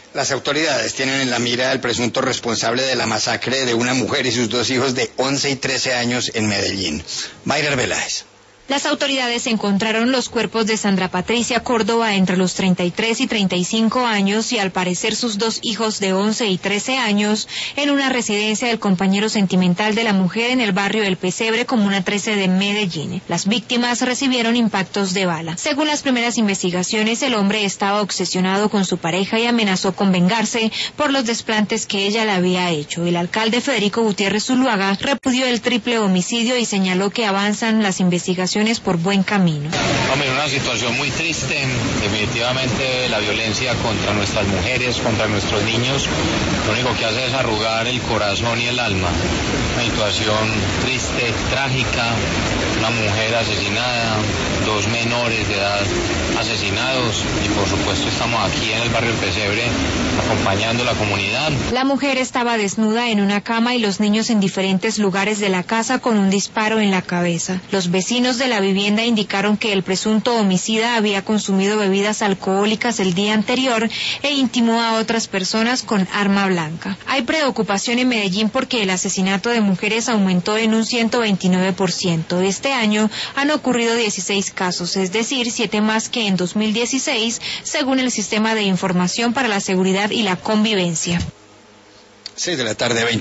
Las autoridades tienen en la mira al presunto responsable de la masacre de una mujer y sus dos hijos de 11 y 13 años en Medellín. Mayra Arbeláez. Las autoridades encontraron los cuerpos de Sandra Patricia Córdoba entre los 33 y 35 años y al parecer sus dos hijos de 11 y 13 años en una residencia del compañero sentimental de la mujer en el barrio El Pesebre, comuna 13 de Medellín. Las víctimas recibieron impactos de bala. Según las primeras investigaciones, el hombre estaba obsesionado con su pareja y amenazó con vengarse por los desplantes que ella le había hecho. El alcalde Federico Gutiérrez Zuluaga repudió el triple homicidio y señaló que avanzan las investigaciones por buen camino. Hombre, una situación muy triste, definitivamente la violencia contra nuestras mujeres, contra nuestros niños, lo único que hace es arrugar el corazón y el alma. Una situación triste, trágica, una mujer asesinada, dos menores de edad asesinados y por supuesto estamos aquí en el barrio El Pesebre acompañando a la comunidad. La mujer estaba desnuda en una cama y los niños en diferentes lugares de la casa con un disparo en la cabeza. Los vecinos de la vivienda indicaron que el presunto homicida había consumido bebidas alcohólicas el día anterior e intimó a otras personas con arma blanca. Hay preocupación en Medellín porque el asesinato de mujeres aumentó en un 129%. Este año han ocurrido 16 casos, es decir, 7 más que en 2016, según el Sistema de Información para la Seguridad y la Convivencia. 6 de la tarde, 20.